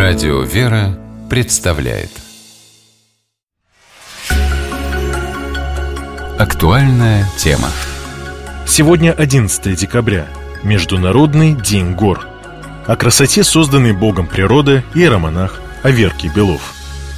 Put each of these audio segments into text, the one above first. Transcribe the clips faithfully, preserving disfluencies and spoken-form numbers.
Радио «Вера» представляет актуальная тема. Сегодня одиннадцатое декабря, Международный день гор. О красоте созданной Богом природы иеромонах Аверкий Белов.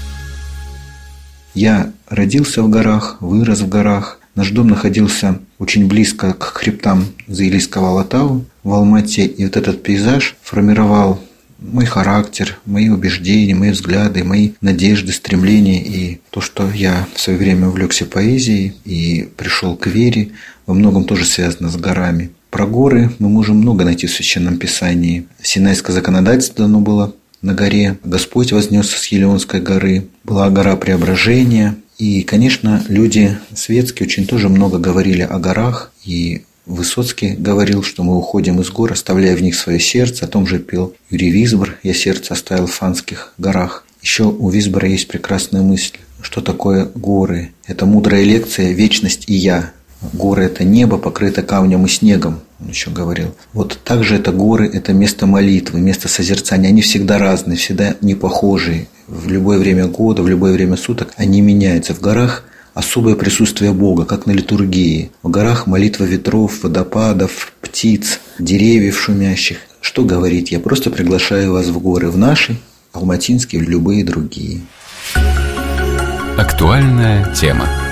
Я родился в горах, вырос в горах. Наш дом находился очень близко к хребтам Заилийского Алатау в Алмате. И вот этот пейзаж формировал мой характер, мои убеждения, мои взгляды, мои надежды, стремления. И то, что я в свое время увлекся поэзией и пришел к вере, во многом тоже связано с горами. Про горы мы можем много найти в Священном Писании. Синайское законодательство дано было на горе. Господь вознесся с Елеонской горы. Была гора Преображения. И, конечно, люди светские очень тоже много говорили о горах. И Высоцкий говорил, что мы уходим из гор, оставляя в них свое сердце. О том же пел Юрий Висбор: «Я сердце оставил в Фанских горах». Еще у Висбора есть прекрасная мысль, что такое горы. Это мудрая лекция «Вечность и я». Горы – это небо, покрыто камнем и снегом, он еще говорил. Вот также это горы – это место молитвы, место созерцания. Они всегда разные, всегда не похожие. В любое время года, в любое время суток они меняются. В горах особое присутствие Бога, как на литургии. В горах молитва ветров, водопадов, птиц, деревьев шумящих. Что говорить? Я просто приглашаю вас в горы, в наши, алматинские, в любые другие. Актуальная тема.